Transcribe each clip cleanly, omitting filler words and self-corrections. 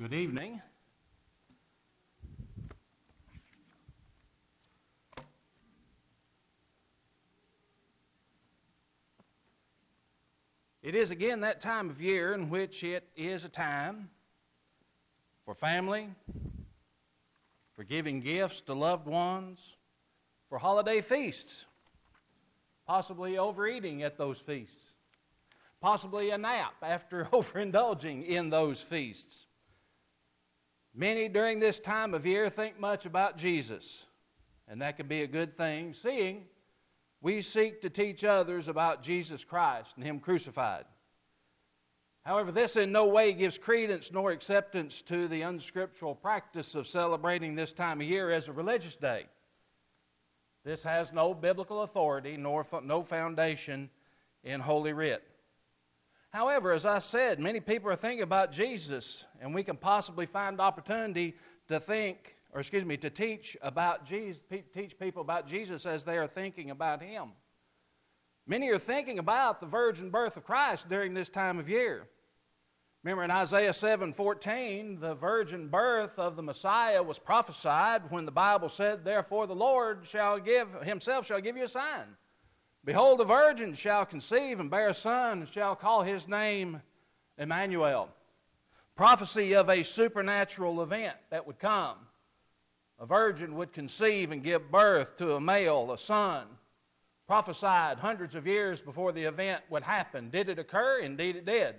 Good evening. It is again that time of year in which it is a time for family, for giving gifts to loved ones, for holiday feasts, possibly overeating at those feasts, possibly a nap after overindulging in those feasts. Many during this time of year think much about Jesus, and that can be a good thing, seeing we seek to teach others about Jesus Christ and Him crucified. However, this in no way gives credence nor acceptance to the unscriptural practice of celebrating this time of year as a religious day. This has no biblical authority nor no foundation in Holy Writ. However, as I said, many people are thinking about Jesus, and we can possibly find opportunity to teach about Jesus, teach people about Jesus as they are thinking about Him. Many are thinking about the virgin birth of Christ during this time of year. Remember in Isaiah 7:14, the virgin birth of the Messiah was prophesied when the Bible said, "Therefore the Lord Himself shall give you a sign. Behold, a virgin shall conceive and bear a son, and shall call his name Emmanuel." Prophecy of a supernatural event that would come. A virgin would conceive and give birth to a male, a son. Prophesied hundreds of years before the event would happen. Did it occur? Indeed it did.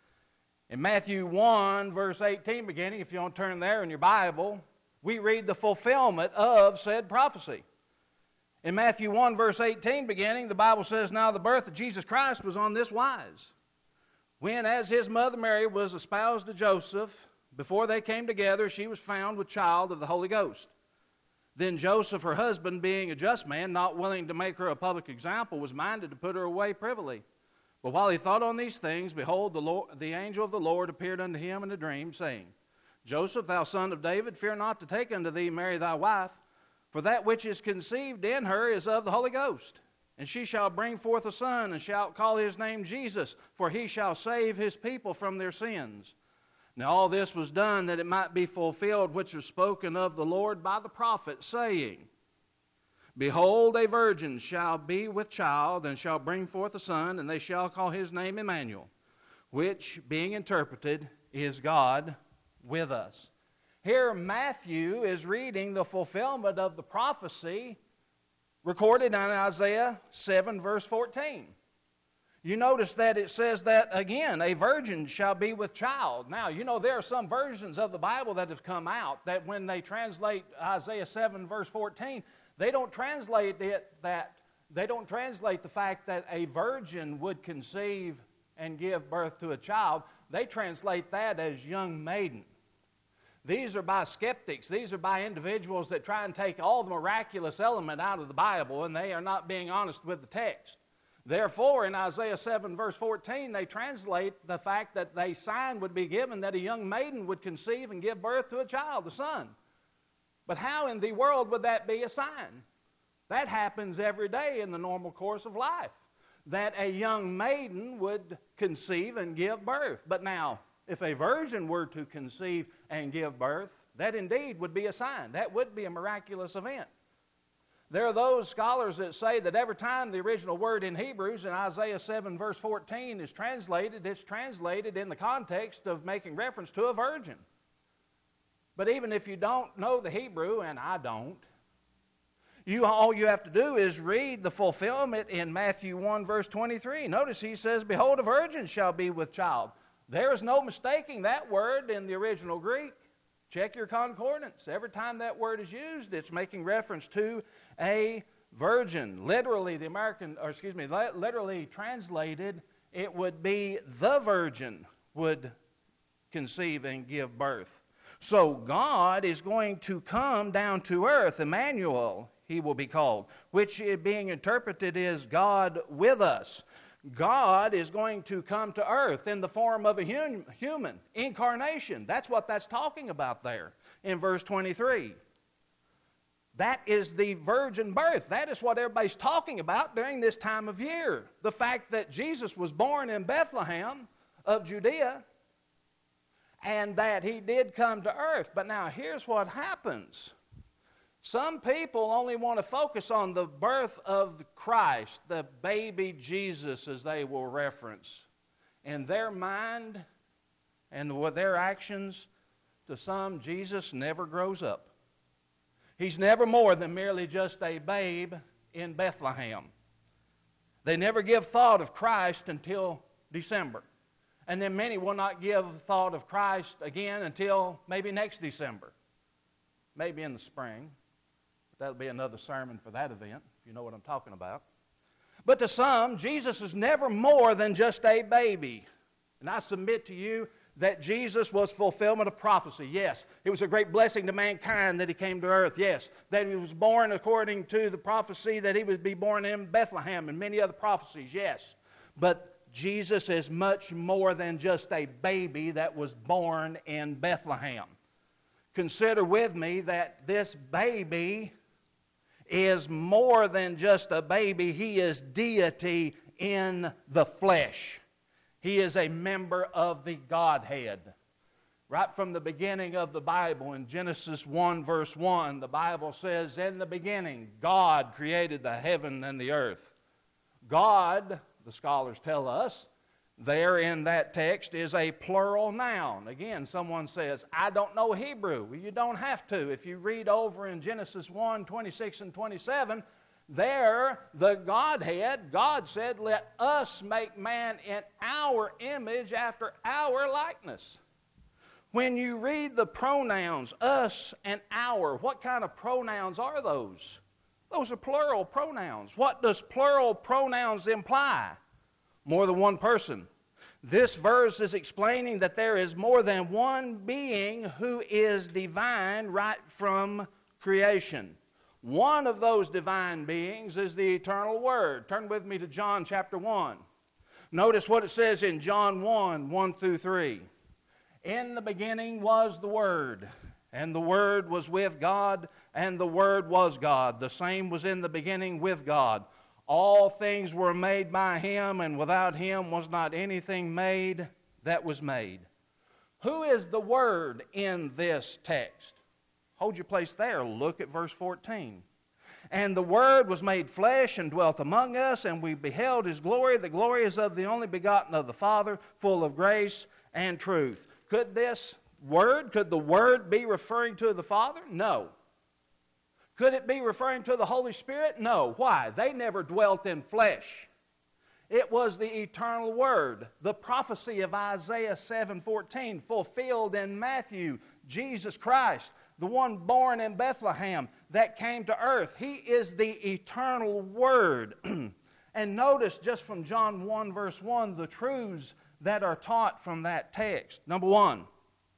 In Matthew 1, verse 18 beginning, if you want to turn there in your Bible, we read the fulfillment of said prophecy. In Matthew 1, verse 18 beginning, the Bible says, "Now the birth of Jesus Christ was on this wise. When, as his mother Mary was espoused to Joseph, before they came together, she was found with child of the Holy Ghost. Then Joseph, her husband, being a just man, not willing to make her a public example, was minded to put her away privily. But while he thought on these things, behold, the angel of the Lord appeared unto him in a dream, saying, Joseph, thou son of David, fear not to take unto thee Mary thy wife, for that which is conceived in her is of the Holy Ghost. And she shall bring forth a son, and shalt call his name Jesus, for he shall save his people from their sins. Now all this was done that it might be fulfilled which was spoken of the Lord by the prophet, saying, Behold, a virgin shall be with child, and shall bring forth a son, and they shall call his name Emmanuel, which, being interpreted, is God with us." Here Matthew is reading the fulfillment of the prophecy recorded in Isaiah 7, verse 14. You notice that it says that, again, a virgin shall be with child. Now, there are some versions of the Bible that have come out that when they translate Isaiah 7, verse 14, they don't translate the fact that a virgin would conceive and give birth to a child. They translate that as young maiden. These are by skeptics. These are by individuals that try and take all the miraculous element out of the Bible, and they are not being honest with the text. Therefore, in Isaiah 7, verse 14, they translate the fact that a sign would be given that a young maiden would conceive and give birth to a child, a son. But how in the world would that be a sign? That happens every day in the normal course of life, that a young maiden would conceive and give birth. But now, if a virgin were to conceive and give birth, that indeed would be a sign. That would be a miraculous event. There are those scholars that say that every time the original word in Hebrews in Isaiah 7 verse 14 is translated, it's translated in the context of making reference to a virgin. But even if you don't know the Hebrew, and I don't, all you have to do is read the fulfillment in Matthew 1 verse 23. Notice he says, Behold, a virgin shall be with child. There is no mistaking that word in the original Greek. Check your concordance. Every time that word is used, it's making reference to a virgin. Literally translated, it would be the virgin would conceive and give birth. So God is going to come down to earth. Emmanuel, he will be called, which being interpreted is God with us. God is going to come to earth in the form of a human, incarnation. That's what that's talking about there in verse 23. That is the virgin birth. That is what everybody's talking about during this time of year. The fact that Jesus was born in Bethlehem of Judea and that he did come to earth. But now here's what happens. Some people only want to focus on the birth of Christ, the baby Jesus, as they will reference. In their mind and with their actions, to some, Jesus never grows up. He's never more than merely just a babe in Bethlehem. They never give thought of Christ until December. And then many will not give thought of Christ again until maybe next December. Maybe in the spring. That'll be another sermon for that event, if you know what I'm talking about. But to some, Jesus is never more than just a baby. And I submit to you that Jesus was fulfillment of prophecy. Yes, it was a great blessing to mankind that he came to earth. Yes, that he was born according to the prophecy that he would be born in Bethlehem and many other prophecies. Yes, but Jesus is much more than just a baby that was born in Bethlehem. Consider with me that this baby is more than just a baby. He is deity in the flesh. He is a member of the Godhead. Right from the beginning of the Bible, in Genesis 1 verse 1, the Bible says, "In the beginning, God created the heaven and the earth." God, the scholars tell us, there in that text is a plural noun. Again, someone says, "I don't know Hebrew." Well, you don't have to. If you read over in Genesis 1, 26 and 27, there, the Godhead, God said, "Let us make man in our image after our likeness." When you read the pronouns, us and our, what kind of pronouns are those? Those are plural pronouns. What does plural pronouns imply? More than one person. This verse is explaining that there is more than one being who is divine right from creation. One of those divine beings is the eternal Word. Turn with me to John chapter 1. Notice what it says in John 1, 1 through 3. "In the beginning was the Word, and the Word was with God, and the Word was God. The same was in the beginning with God. All things were made by Him, and without Him was not anything made that was made." Who is the Word in this text? Hold your place there. Look at verse 14. "And the Word was made flesh and dwelt among us, and we beheld His glory. The glory is of the only begotten of the Father, full of grace and truth." Could the Word be referring to the Father? No. Could it be referring to the Holy Spirit? No. Why? They never dwelt in flesh. It was the eternal Word. The prophecy of Isaiah 7:14 fulfilled in Matthew. Jesus Christ, the one born in Bethlehem that came to earth. He is the eternal Word. And notice just from John 1 verse 1 the truths that are taught from that text. Number one,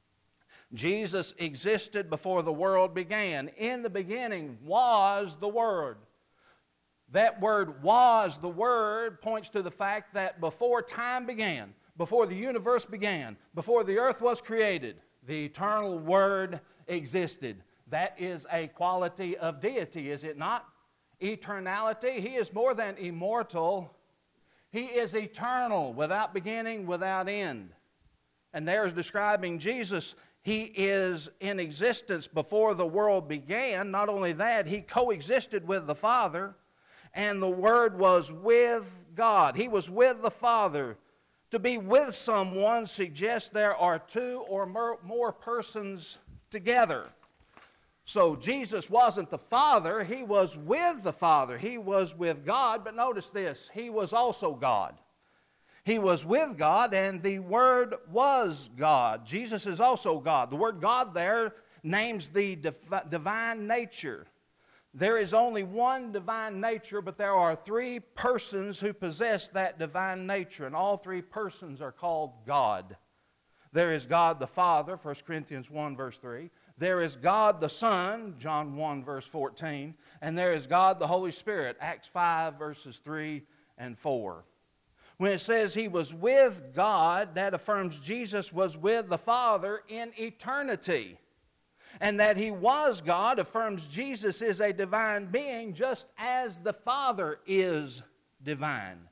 Jesus existed before the world began. In the beginning was the Word. That word "was the Word" points to the fact that before time began, before the universe began, before the earth was created, the eternal Word existed. That is a quality of deity, is it not? Eternality. He is more than immortal. He is eternal, without beginning, without end. And there's describing Jesus. He is in existence before the world began. Not only that, He coexisted with the Father, and the Word was with God. He was with the Father. To be with someone suggests there are two or more persons together. So Jesus wasn't the Father. He was with the Father. He was with God. But notice this, He was also God. He was with God, and the Word was God. Jesus is also God. The word God there names the divine nature. There is only one divine nature, but there are three persons who possess that divine nature, and all three persons are called God. There is God the Father, 1 Corinthians 1 verse 3. There is God the Son, John 1 verse 14. And there is God the Holy Spirit, Acts 5 verses 3 and 4. When it says He was with God, that affirms Jesus was with the Father in eternity. And that He was God affirms Jesus is a divine being just as the Father is divine.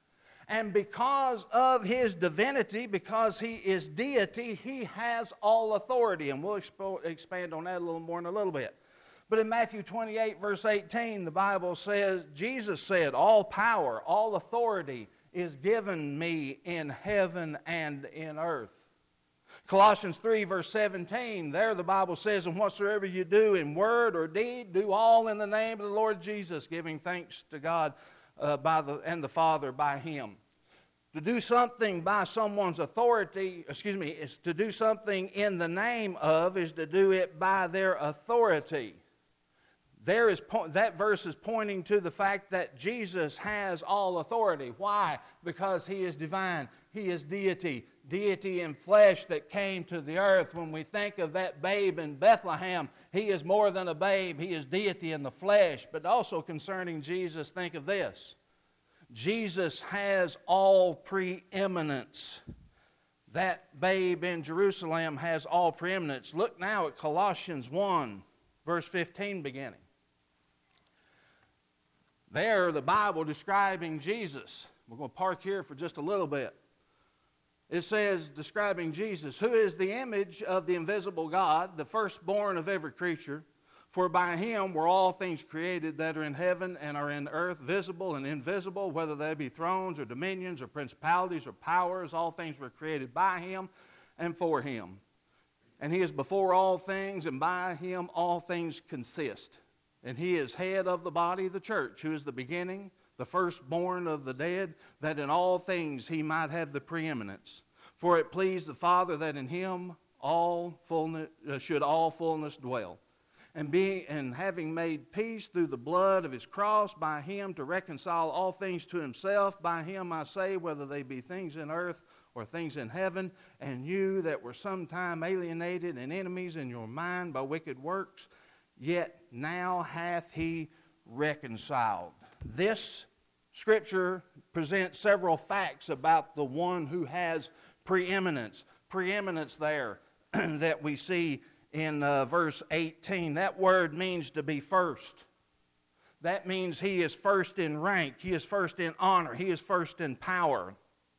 And because of his divinity, because he is deity, he has all authority. And we'll expand on that a little more in a little bit. But in Matthew 28, verse 18, the Bible says, Jesus said, all power, all authority is given me in heaven and in earth. Colossians 3, verse 17, there the Bible says, and whatsoever you do in word or deed, do all in the name of the Lord Jesus, giving thanks to God and the Father by him. To do something by someone's authority, is to do something in the name of, is to do it by their authority. That verse is pointing to the fact that Jesus has all authority. Why? Because he is divine. He is deity. Deity in flesh that came to the earth. When we think of that babe in Bethlehem, he is more than a babe. He is deity in the flesh. But also concerning Jesus, think of this. Jesus has all preeminence. That babe in Jerusalem has all preeminence. Look now at Colossians 1, verse 15 beginning. There, the Bible describing Jesus. We're going to park here for just a little bit. It says, describing Jesus, who is the image of the invisible God, the firstborn of every creature. For by him were all things created that are in heaven and are in earth, visible and invisible, whether they be thrones or dominions or principalities or powers. All things were created by him and for him. And he is before all things, and by him all things consist. And he is head of the body of the church, who is the beginning, the firstborn of the dead, that in all things he might have the preeminence. For it pleased the Father that in him should all fullness dwell. And having made peace through the blood of his cross, by him to reconcile all things to himself, by him I say, whether they be things in earth or things in heaven, and you that were sometime alienated and enemies in your mind by wicked works, yet now hath he reconciled. This scripture presents several facts about the one who has preeminence. Preeminence there that we see in verse 18. That word means to be first. That means he is first in rank. He is first in honor. He is first in power.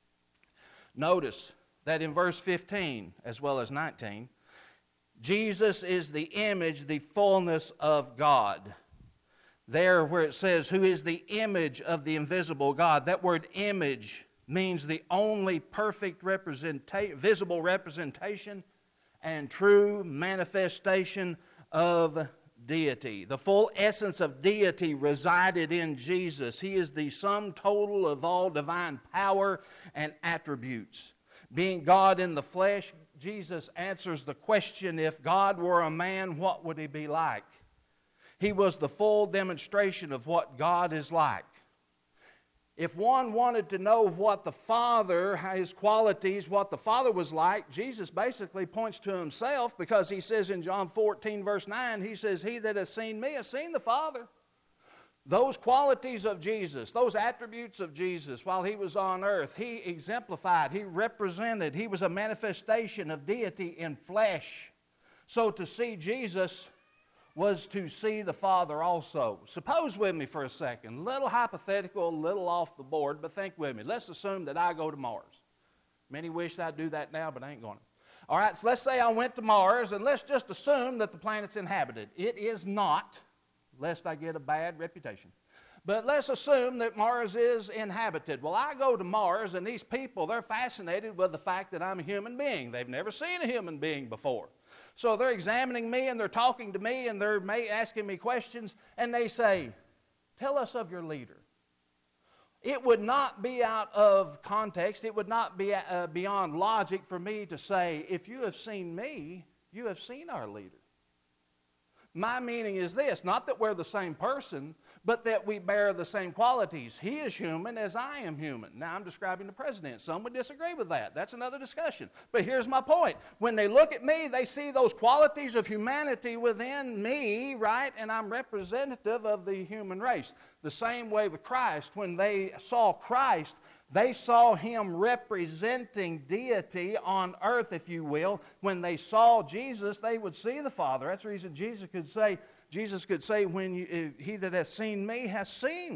Notice that in verse 15 as well as 19, Jesus is the image, the fullness of God. There where it says, who is the image of the invisible God, that word image means the only perfect visible representation and true manifestation of deity. The full essence of deity resided in Jesus. He is the sum total of all divine power and attributes. Being God in the flesh, Jesus answers the question, if God were a man, what would he be like? He was the full demonstration of what God is like. If one wanted to know what the Father, his qualities, what the Father was like, Jesus basically points to himself, because he says in John 14, verse 9, he says, he that has seen me has seen the Father. Those qualities of Jesus, those attributes of Jesus while he was on earth, he exemplified, he represented, he was a manifestation of deity in flesh. So to see Jesus was to see the Father also. Suppose with me for a second, little hypothetical, little off the board, but think with me. Let's assume that I go to Mars. Many wish I'd do that now, but I ain't going to. All right, so let's say I went to Mars, and let's just assume that the planet's inhabited. It is not, lest I get a bad reputation. But let's assume that Mars is inhabited. Well, I go to Mars, and these people, they're fascinated with the fact that I'm a human being. They've never seen a human being before. So they're examining me, and they're talking to me, and they're asking me questions, and they say, tell us of your leader. It would not be out of context, it would not be beyond logic for me to say, if you have seen me, you have seen our leader. My meaning is this, not that we're the same person, but that we bear the same qualities. He is human as I am human. Now, I'm describing the president. Some would disagree with that. That's another discussion. But here's my point. When they look at me, they see those qualities of humanity within me, right? And I'm representative of the human race. The same way with Christ. When they saw Christ, they saw him representing deity on earth, if you will. When they saw Jesus, they would see the Father. That's the reason Jesus could say, he that has seen me has seen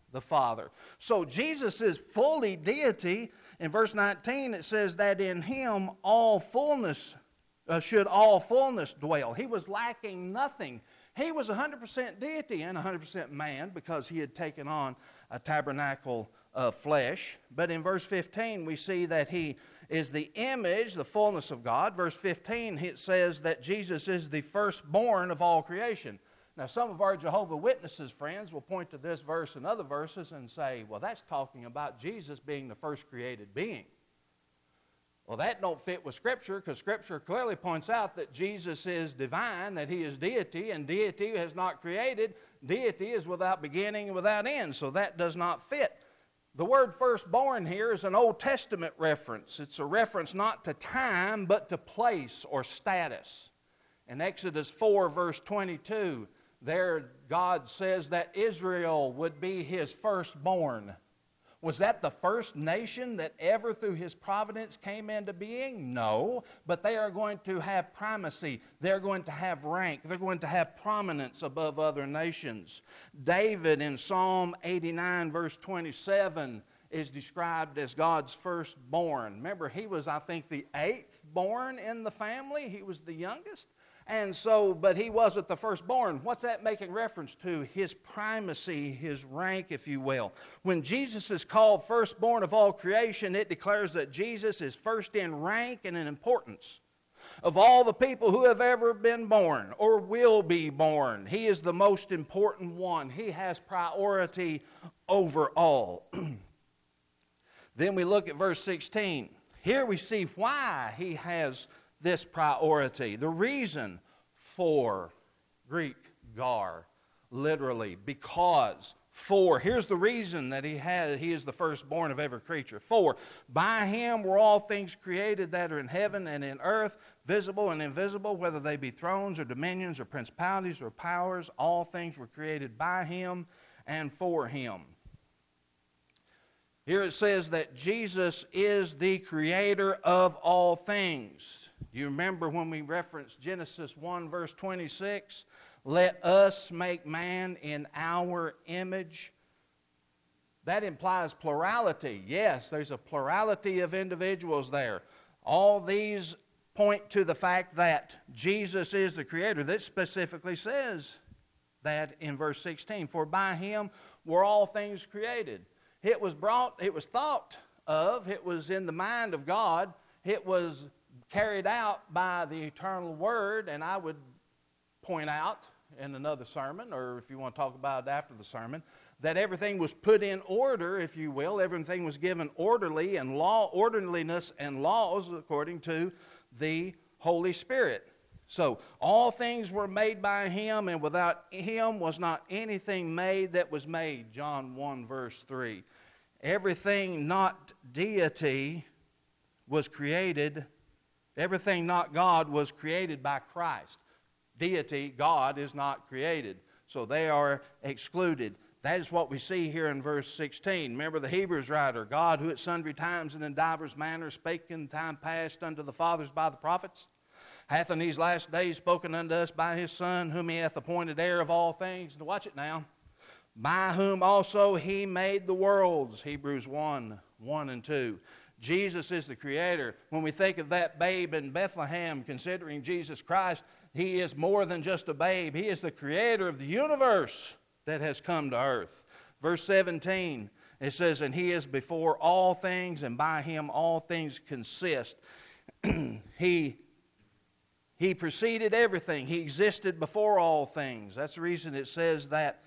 the Father. So Jesus is fully deity. In verse 19 it says that in him all fullness should all fullness dwell. He was lacking nothing. He was 100% deity and 100% man because he had taken on a tabernacle of flesh. But in verse 15 we see that he is the image, the fullness of God. Verse 15 it says that Jesus is the firstborn of all creation. Now some of our Jehovah's Witnesses friends will point to this verse and other verses and say, well, that's talking about Jesus being the first created being. Well, that don't fit with Scripture, because Scripture clearly points out that Jesus is divine, that he is deity, and deity has not created. Deity is without beginning and without end, so that does not fit. The word firstborn here is an Old Testament reference. It's a reference not to time, but to place or status. In Exodus 4, verse 22, there God says that Israel would be his firstborn. Was that the first nation that ever through his providence came into being? No, but they are going to have primacy. They're going to have rank. They're going to have prominence above other nations. David in Psalm 89 verse 27 is described as God's firstborn. Remember, he was, I think, the 8th born in the family. He was the youngest. And so, but he wasn't the firstborn. What's that making reference to? His primacy, his rank, if you will. When Jesus is called firstborn of all creation, it declares that Jesus is first in rank and in importance. Of all the people who have ever been born or will be born, he is the most important one. He has priority over all. Then we look at verse 16. Here we see why he has this priority. The reason for, Greek, gar, literally, because, for. Here's the reason that he is the firstborn of every creature. For, by him were all things created that are in heaven and in earth, visible and invisible, whether they be thrones or dominions or principalities or powers. All things were created by him and for him. Here it says that Jesus is the creator of all things. You remember when we referenced Genesis 1 verse 26? Let us make man in our image. That implies plurality. Yes, there's a plurality of individuals there. All these point to the fact that Jesus is the creator. This specifically says that in verse 16. For by him were all things created. It was thought of, it was in the mind of God, it was carried out by the eternal Word, and I would point out in another sermon, or if you want to talk about it after the sermon, that everything was put in order, if you will. Everything was given orderliness and laws according to the Holy Spirit. So, all things were made by him, and without him was not anything made that was made. John 1 verse 3. Everything not deity was created. Everything not God was created by Christ. Deity, God, is not created. So they are excluded. That is what we see here in verse 16. Remember the Hebrews writer, God who at sundry times and in divers manners spake in time past unto the fathers by the prophets, hath in these last days spoken unto us by his Son, whom he hath appointed heir of all things. Now watch it now. By whom also he made the worlds. Hebrews 1 and 2. Jesus is the creator. When we think of that babe in Bethlehem, considering Jesus Christ, he is more than just a babe. He is the creator of the universe that has come to earth. Verse 17, it says, and he is before all things, and by him all things consist. He preceded everything. He existed before all things. That's the reason it says that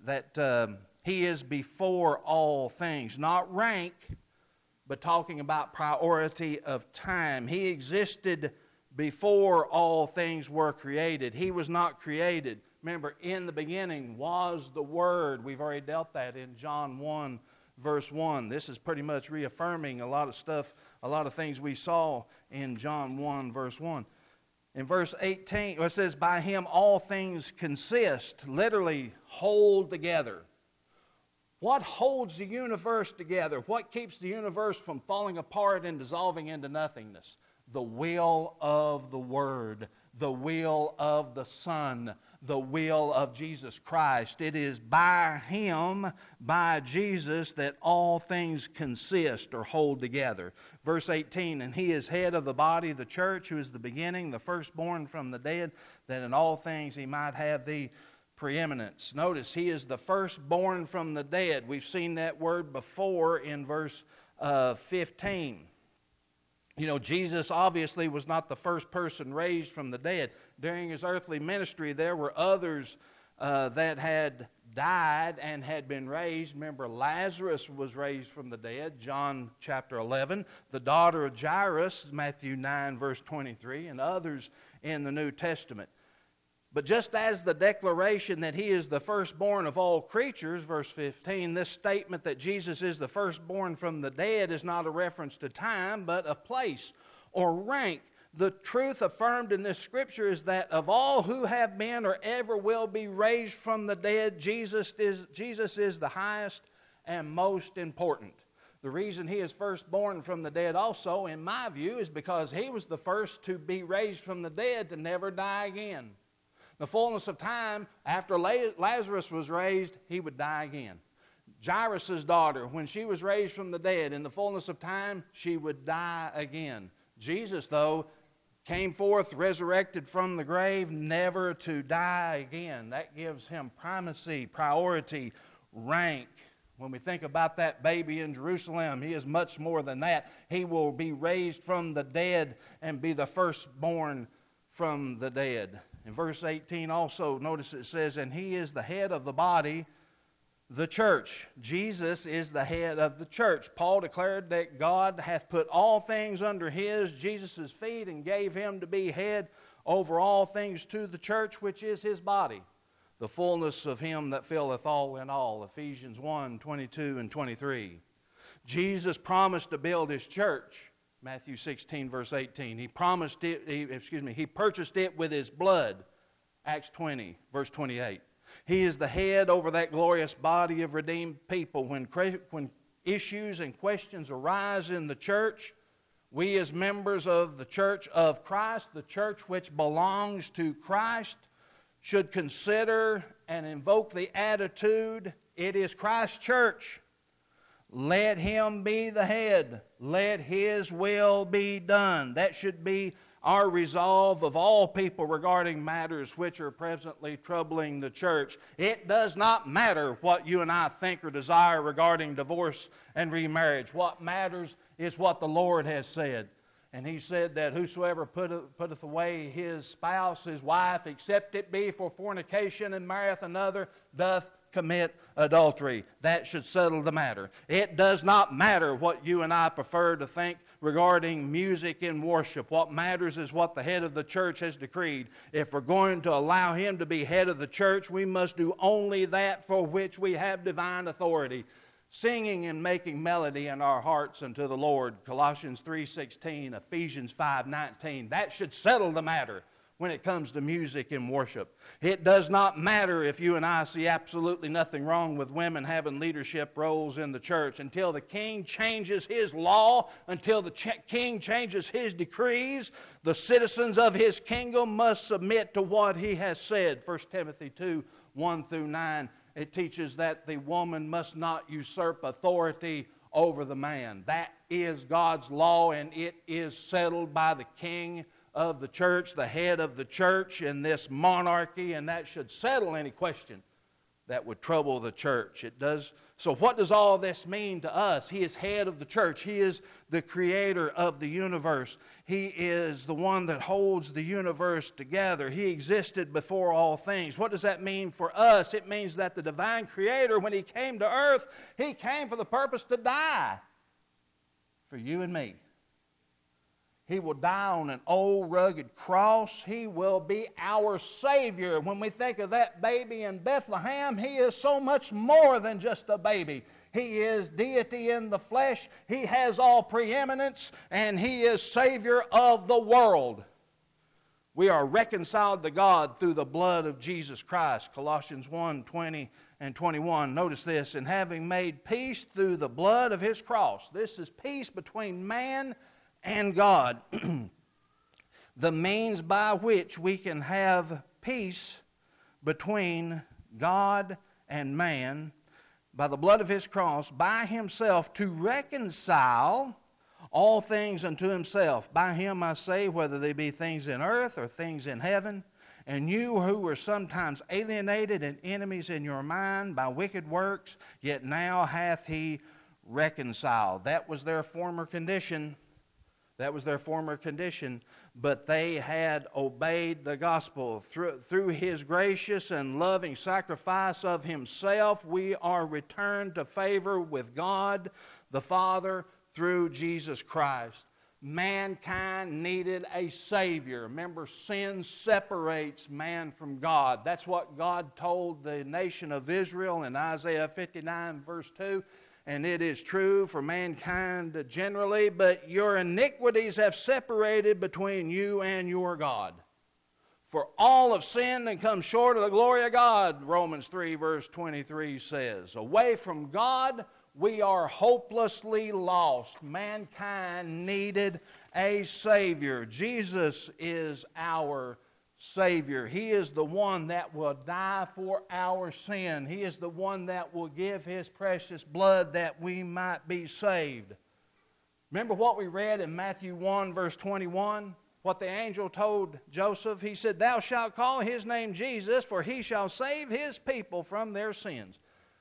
he is before all things. Not rank, but talking about priority of time. He existed before all things were created. He was not created. Remember, in the beginning was the Word. We've already dealt that in John 1, verse 1. This is pretty much reaffirming a lot of stuff, a lot of things we saw in John 1, verse 1. In verse 18, it says, by him all things consist, literally hold together. What holds the universe together? What keeps the universe from falling apart and dissolving into nothingness? The will of the Word. the will of the Son, the will of Jesus Christ. It is by Him, by Jesus, that all things consist or hold together. Verse 18, and He is head of the body, the church, who is the beginning, the firstborn from the dead, that in all things He might have the preeminence. Notice, He is the firstborn from the dead. We've seen that word before in verse 15. You know, Jesus obviously was not the first person raised from the dead. During His earthly ministry, there were others that had died and had been raised. Remember, Lazarus was raised from the dead, John chapter 11. The daughter of Jairus, Matthew 9, verse 23, and others in the New Testament. But just as the declaration that He is the firstborn of all creatures, verse 15, this statement that Jesus is the firstborn from the dead is not a reference to time, but of place or rank. The truth affirmed in this scripture is that of all who have been or ever will be raised from the dead, Jesus is the highest and most important. The reason He is firstborn from the dead also, in my view, is because He was the first to be raised from the dead to never die again. The fullness of time, after Lazarus was raised, he would die again. Jairus' daughter, when she was raised from the dead, in the fullness of time, she would die again. Jesus, though, came forth resurrected from the grave, never to die again. That gives Him primacy, priority, rank. When we think about that baby in Jerusalem, He is much more than that. He will be raised from the dead and be the firstborn from the dead. In verse 18 also, notice it says, and He is the head of the body, the church. Jesus is the head of the church. Paul declared that God hath put all things under Jesus' feet and gave Him to be head over all things to the church, which is His body, the fullness of Him that filleth all in all. Ephesians 1, 22 and 23. Jesus promised to build His church. Matthew 16, verse 18. He purchased it with His blood. Acts 20, verse 28. He is the head over that glorious body of redeemed people. When issues and questions arise in the church, we as members of the church of Christ, the church which belongs to Christ, should consider and invoke the attitude, it is Christ's church. Let Him be the head. Let His will be done. That should be our resolve of all people regarding matters which are presently troubling the church. It does not matter what you and I think or desire regarding divorce and remarriage. What matters is what the Lord has said. And He said that whosoever putteth away his spouse, his wife, except it be for fornication, and marrieth another, doth commit adultery. That should settle the matter. It does not matter what you and I prefer to think regarding music and worship. What matters is what the head of the church has decreed. If we're going to allow Him to be head of the church, we must do only that for which we have divine authority. Singing and making melody in our hearts unto the Lord. Colossians 3:16, Ephesians 5:19. That should settle the matter when it comes to music and worship. It does not matter if you and I see absolutely nothing wrong with women having leadership roles in the church. Until the king changes his law, until the king changes his decrees, the citizens of his kingdom must submit to what he has said. 1 Timothy 2:1-9, it teaches that the woman must not usurp authority over the man. That is God's law, and it is settled by the king of the church, the head of the church in this monarchy, and that should settle any question that would trouble the church. It does. So what does all this mean to us? He is head of the church. He is the creator of the universe. He is the one that holds the universe together. He existed before all things. What does that mean for us? It means that the divine creator, when He came to earth, He came for the purpose to die for you and me. He will die on an old rugged cross. He will be our Savior. When we think of that baby in Bethlehem, He is so much more than just a baby. He is deity in the flesh. He has all preeminence, and He is Savior of the world. We are reconciled to God through the blood of Jesus Christ. Colossians 1:20 and 21. Notice this, and having made peace through the blood of His cross. This is peace between man and God. the means by which we can have peace between God and man, by the blood of his cross, by himself, to reconcile all things unto himself. By him I say, whether they be things in earth or things in heaven. And you who were sometimes alienated and enemies in your mind by wicked works, yet now hath he reconciled. That was their former condition. That was their former condition. But they had obeyed the gospel. Through his gracious and loving sacrifice of himself, we are returned to favor with God the Father through Jesus Christ. Mankind needed a Savior. Remember, sin separates man from God. That's what God told the nation of Israel in Isaiah 59 verse 2. And it is true for mankind generally, but your iniquities have separated between you and your God. For all have sinned and come short of the glory of God, Romans 3 verse 23 says. Away from God, we are hopelessly lost. Mankind needed a Savior. Jesus is our Savior. He is the one that will die for our sin. He is the one that will give his precious blood that we might be saved. Remember what we read in Matthew 1 verse 21? What the angel told Joseph? He said, "Thou shalt call his name Jesus, for he shall save his people from their sins."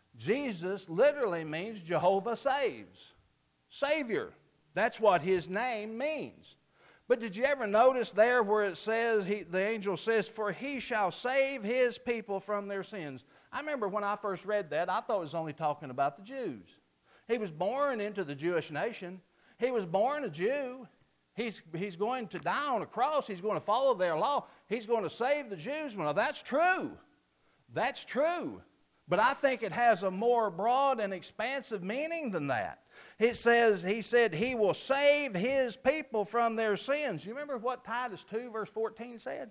Jesus literally means Jehovah saves. Savior. That's what his name means. But did you ever notice there where it says, the angel says, "For he shall save his people from their sins"? I remember when I first read that, I thought it was only talking about the Jews. He was born into the Jewish nation. He was born a Jew. He's going to die on a cross. He's going to follow their law. He's going to save the Jews. Well, that's true. That's true. But I think it has a more broad and expansive meaning than that. It says, he said, he will save his people from their sins. You remember what Titus 2 verse 14 said?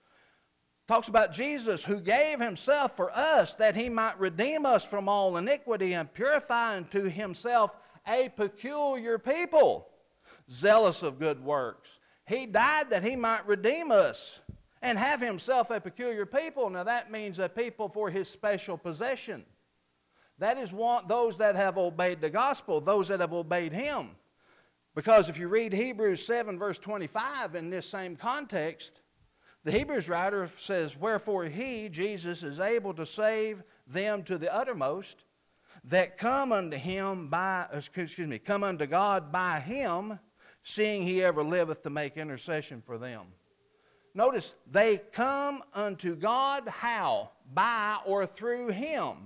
Talks about Jesus who gave himself for us that he might redeem us from all iniquity and purify unto himself a peculiar people, zealous of good works. He died that he might redeem us and have himself a peculiar people. Now that means a people for his special possession. That is those that have obeyed the gospel, those that have obeyed him. Because if you read Hebrews 7 verse 25 in this same context, the Hebrews writer says, "Wherefore he, Jesus, is able to save them to the uttermost that come unto come unto God by him, seeing he ever liveth to make intercession for them." Notice, they come unto God how? By or through him.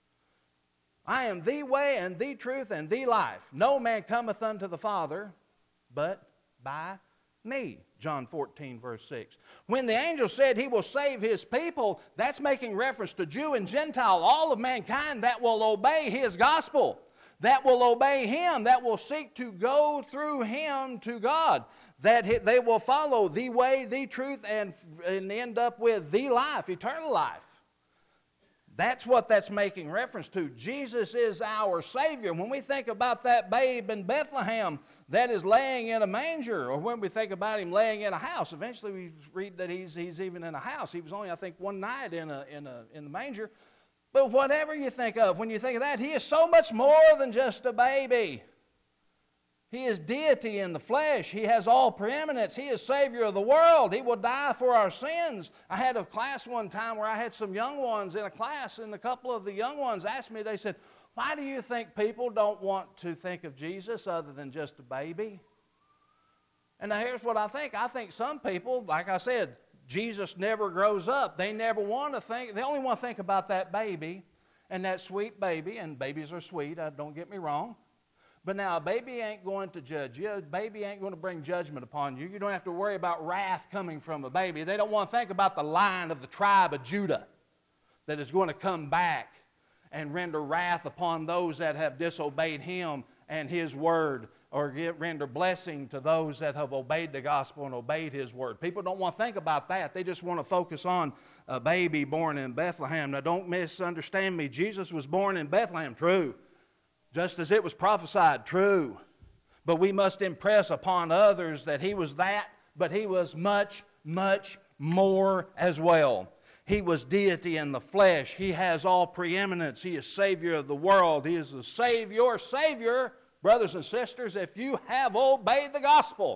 I am the way and the truth and the life. No man cometh unto the Father but by me. John 14 verse 6. When the angel said he will save his people, that's making reference to Jew and Gentile, all of mankind that will obey his gospel, that will obey him, that will seek to go through him to God, that they will follow the way, the truth, and end up with the life, eternal life. That's what that's making reference to. Jesus is our Savior. When we think about that babe in Bethlehem that is laying in a manger, or when we think about him laying in a house, eventually we read that he's even in a house. He was only, I think, one night in the manger. But whatever you think of, when you think of that, he is so much more than just a baby. He is deity in the flesh. He has all preeminence. He is Savior of the world. He will die for our sins. I had a class one time where I had some young ones in a class, and a couple of the young ones asked me, they said, "Why do you think people don't want to think of Jesus other than just a baby?" And now here's what I think. I think some people, like I said, Jesus never grows up. They never want to think, they only want to think about that baby and that sweet baby, and babies are sweet, don't get me wrong. But now a baby ain't going to judge you. A baby ain't going to bring judgment upon you. You don't have to worry about wrath coming from a baby. They don't want to think about the Lion of the tribe of Judah that is going to come back and render wrath upon those that have disobeyed him and his word, or render blessing to those that have obeyed the gospel and obeyed his word. People don't want to think about that. They just want to focus on a baby born in Bethlehem. Now don't misunderstand me. Jesus was born in Bethlehem, true. Just as it was prophesied, true. But we must impress upon others that he was that but he was much, much more as well. He was deity in the flesh. He has all preeminence. He is Savior of the world. He is the Savior, brothers and sisters, if you have obeyed the gospel.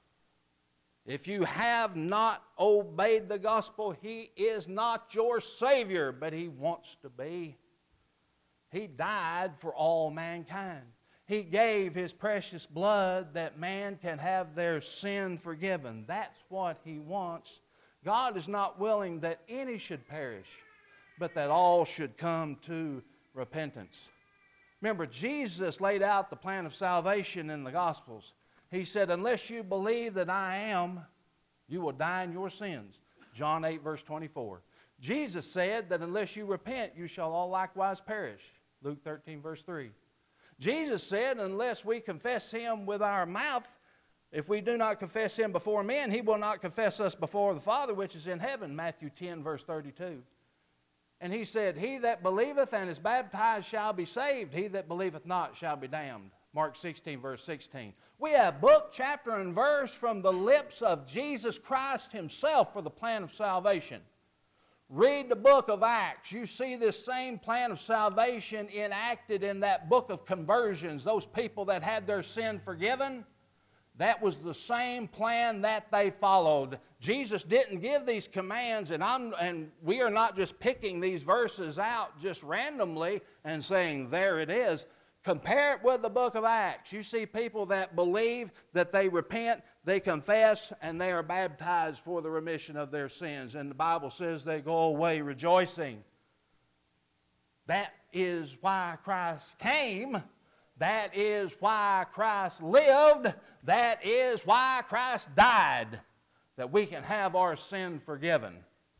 If you have not obeyed the gospel, He is not your Savior, but He wants to be. He died for all mankind. He gave His precious blood that man can have their sin forgiven. That's what He wants. God is not willing that any should perish, but that all should come to repentance. Remember, Jesus laid out the plan of salvation in the Gospels. He said, unless you believe that I am, you will die in your sins. John 8, verse 24. Jesus said that unless you repent, you shall all likewise perish. Luke 13, verse 3. Jesus said, unless we confess Him with our mouth, if we do not confess Him before men, He will not confess us before the Father which is in heaven. Matthew 10, verse 32. And He said, he that believeth and is baptized shall be saved. He that believeth not shall be damned. Mark 16, verse 16. We have book, chapter, and verse from the lips of Jesus Christ Himself for the plan of salvation. Read the book of Acts. You see this same plan of salvation enacted in that book of conversions. Those people that had their sin forgiven, that was the same plan that they followed. Jesus didn't give these commands, and we are not just picking these verses out just randomly and saying, there it is. Compare it with the book of Acts. You see people that believe, that they repent, they confess, and they are baptized for the remission of their sins. And the Bible says they go away rejoicing. That is why Christ came. That is why Christ lived. That is why Christ died, that we can have our sin forgiven.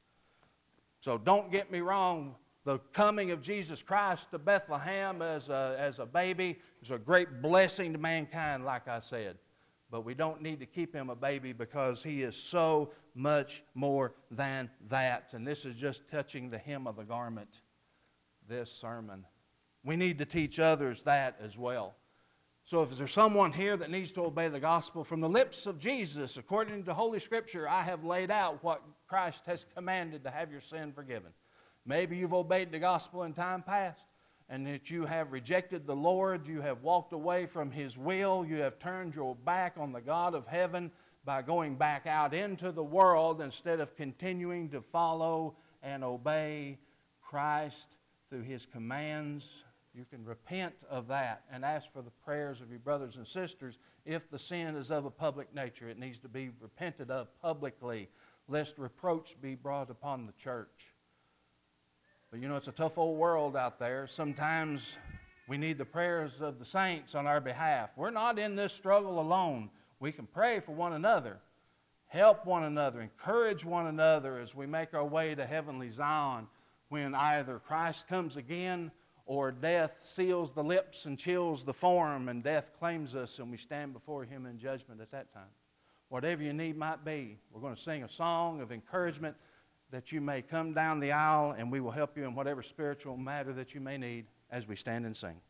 So don't get me wrong. The coming of Jesus Christ to Bethlehem as a baby is a great blessing to mankind, like I said. But we don't need to keep Him a baby because He is so much more than that. And this is just touching the hem of the garment, this sermon. We need to teach others that as well. So if there's someone here that needs to obey the gospel from the lips of Jesus, according to Holy Scripture, I have laid out what Christ has commanded to have your sin forgiven. Maybe you've obeyed the gospel in time past, and that you have rejected the Lord, you have walked away from His will, you have turned your back on the God of heaven by going back out into the world instead of continuing to follow and obey Christ through His commands. You can repent of that and ask for the prayers of your brothers and sisters. If the sin is of a public nature, it needs to be repented of publicly, lest reproach be brought upon the church. But you know, it's a tough old world out there. Sometimes we need the prayers of the saints on our behalf. We're not in this struggle alone. We can pray for one another, help one another, encourage one another as we make our way to heavenly Zion when either Christ comes again or death seals the lips and chills the form and death claims us and we stand before Him in judgment at that time. Whatever your need might be, we're going to sing a song of encouragement that you may come down the aisle, and we will help you in whatever spiritual matter that you may need as we stand and sing.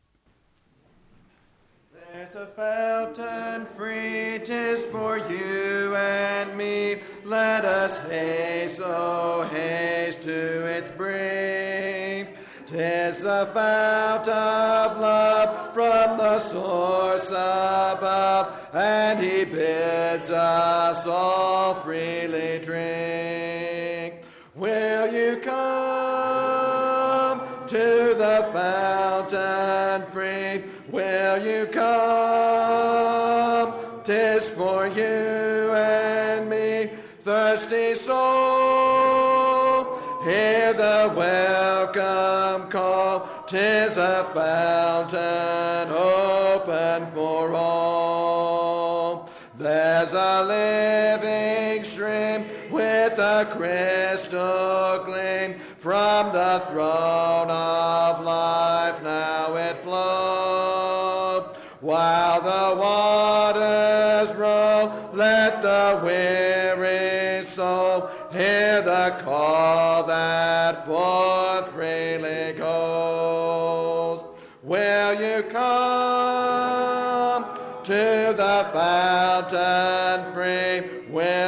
There's a fountain free, 'tis for you and me. Let us haste, oh haste to its brink. 'Tis a fount of love from the source above, and He bids us all freely drink. Will you come to the fountain free? Will you come? 'Tis for you and me, thirsty soul. Hear the welcome call. 'Tis a fountain open for all. There's a living stream with a crystal gleam from the throne of life. Now it flows. While the waters roll, let the weary soul hear the call that forth freely goes. Will you come to the fountain free? Will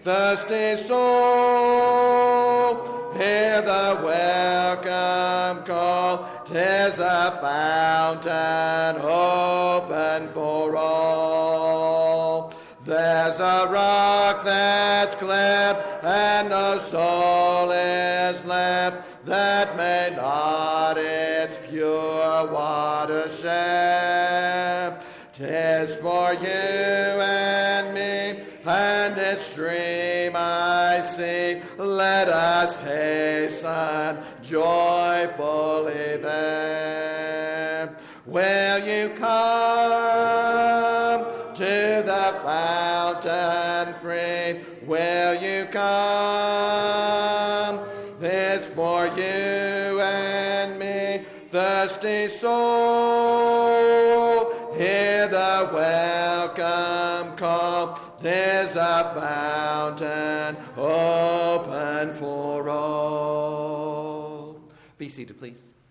thirsty soul, hear the welcome call. 'Tis a fountain open for all. There's a rock that's cleft, and no soul is left that may not its pure water share. 'Tis for you and me, and its stream I see. Let us hasten joyfully there. Will you come to the fountain free? Will you come? It's for you and me, thirsty soul. Hear the welcome call. There's a fountain open for all. Be seated, please.